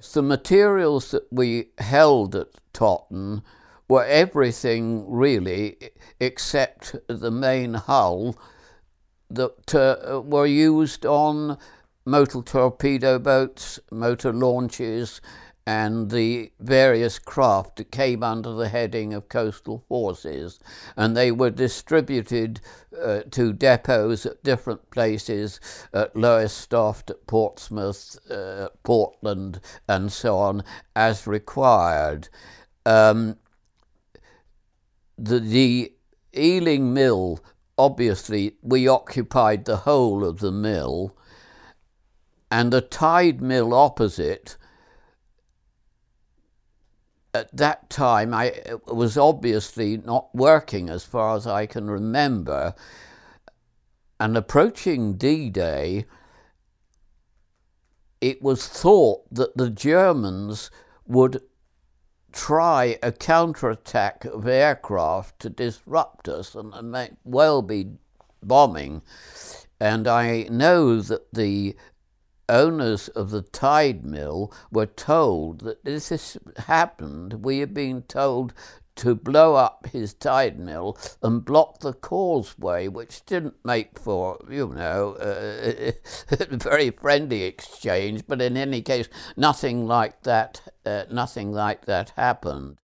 The materials that we held at Totten were everything really except the main hull that were used on motor torpedo boats, motor launches, and the various craft that came under the heading of coastal forces, and they were distributed to depots at different places, at Lowestoft, at Portsmouth, Portland, and so on, as required. The Ealing Mill, obviously, we occupied the whole of the mill, and the tide mill opposite, at that time, I was obviously not working as far as I can remember. And approaching D-Day, it was thought that the Germans would try a counterattack of aircraft to disrupt us and may well be bombing. And I know that the owners of the tide mill were told that if this happened, we had been told to blow up his tide mill and block the causeway, which didn't make for, a very friendly exchange. But in any case, nothing like that happened.